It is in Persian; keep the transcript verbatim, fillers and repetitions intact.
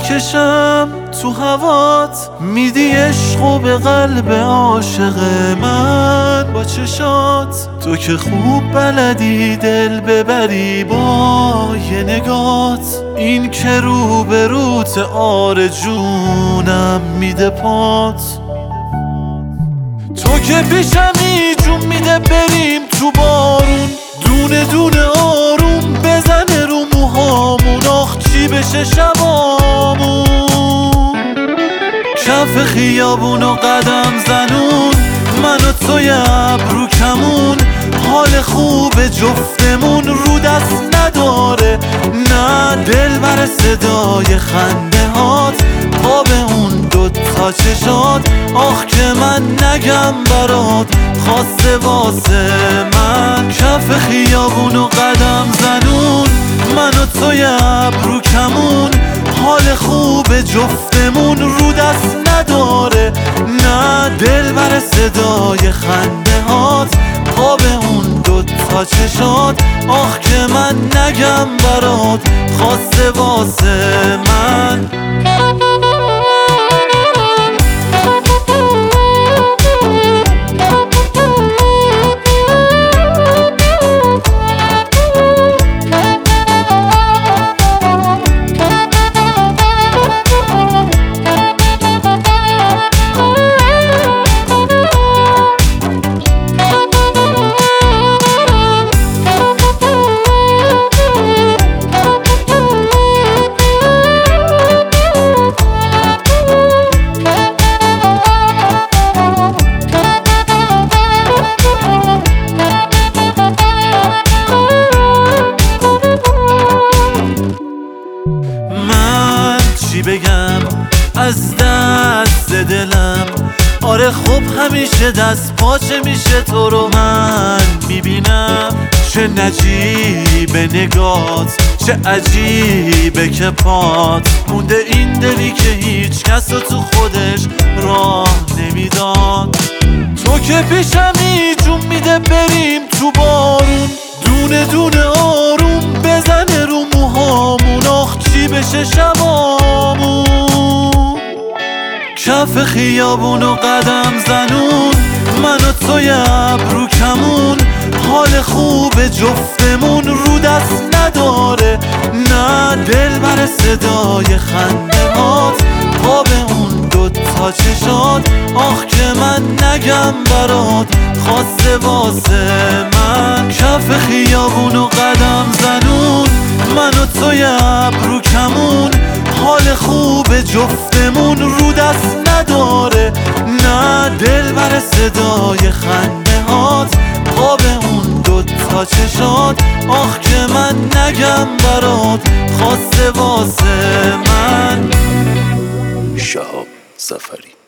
میکشم تو هوات، میدی عشقو به قلب عاشق من. با چشات تو که خوب بلدی دل ببری با یه نگات، این که رو به روت آرزونم میده پات. تو که پیشمی جون میده بریم تو بارون، دونه دونه آروم بزنه رو موهامون. آخ چی بشه شبامون، کف خیابون و قدم زنون، من و توی ابرو کمون. حال خوب جفتمون رو دست نداره، نه دل بر صدای خنده هات، خواب اون دوتا چشات. آخ که من نگم برات خواسته واسه من، کف خیابون و قدم زنون، من و توی ابرو کمون. حال خوب جفتمون رو دست نداره، نه دل بر صدای خنده هات، خواب اون دوتا چشات. آخ که من نگم برات خواسته واسه من. چی بگم از دست دلم، آره خب همیشه دست پاچه میشه تو رو من میبینم. چه نجیبه نگات، چه عجیبه که پات مونده این دلی که هیچ کس رو تو خودش راه نمیداد. تو که پیشمی جون میده بریم تو بارون، دونه دونه آروم بزنه رو موهامون. آخ چی بشه شبامون، کف خیابون و قدم زنون، من و توی ابرو کمون. حال خوب جفتمون رو دست نداره، نه دل بر صدای خنده هات، خواب اون دوتا چشات. آخ که من نگم برات خواسته واسه من، کف خیابون و قدم زنون، من و توی ابرو کمون. حال خوب جفتمون رو دست نداره، نه دل بر صدای خنده هات، خواب اون دوتا چشات. آخ که من نگم برات خواسته واسه من. شهاب ظفری.